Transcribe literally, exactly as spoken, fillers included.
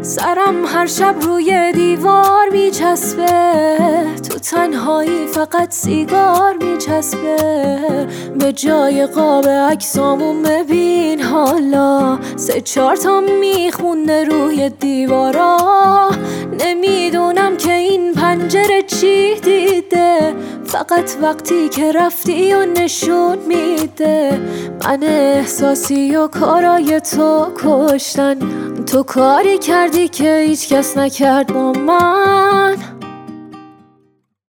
سرم هر شب روی دیوار میچسبه، تو تنهایی فقط سیگار میچسبه. به جای قاب عکسامو ببین حالا، سه چهار تا میخونه روی دیوارا. نمیدونم که این پنجره چی دیده، فقط وقتی که رفتی و نشون میده. من احساسی و کارای تو کشتن، تو کاری کردی که هیچ کس نکرد با من.